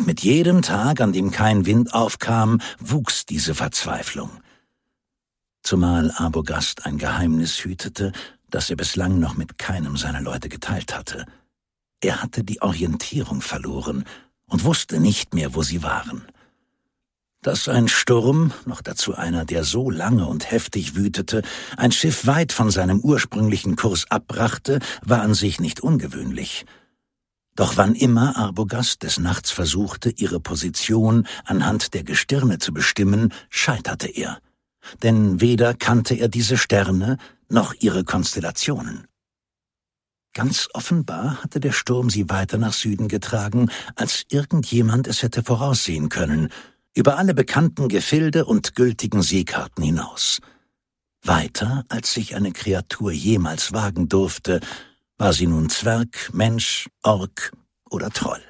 mit jedem Tag, an dem kein Wind aufkam, wuchs diese Verzweiflung. Zumal Arbogast ein Geheimnis hütete, das er bislang noch mit keinem seiner Leute geteilt hatte. Er hatte die Orientierung verloren und wusste nicht mehr, wo sie waren. Dass ein Sturm, noch dazu einer, der so lange und heftig wütete, ein Schiff weit von seinem ursprünglichen Kurs abbrachte, war an sich nicht ungewöhnlich. Doch wann immer Arbogast des Nachts versuchte, ihre Position anhand der Gestirne zu bestimmen, scheiterte er. Denn weder kannte er diese Sterne noch ihre Konstellationen. Ganz offenbar hatte der Sturm sie weiter nach Süden getragen, als irgendjemand es hätte voraussehen können, über alle bekannten Gefilde und gültigen Seekarten hinaus. Weiter, als sich eine Kreatur jemals wagen durfte, war sie nun Zwerg, Mensch, Ork oder Troll.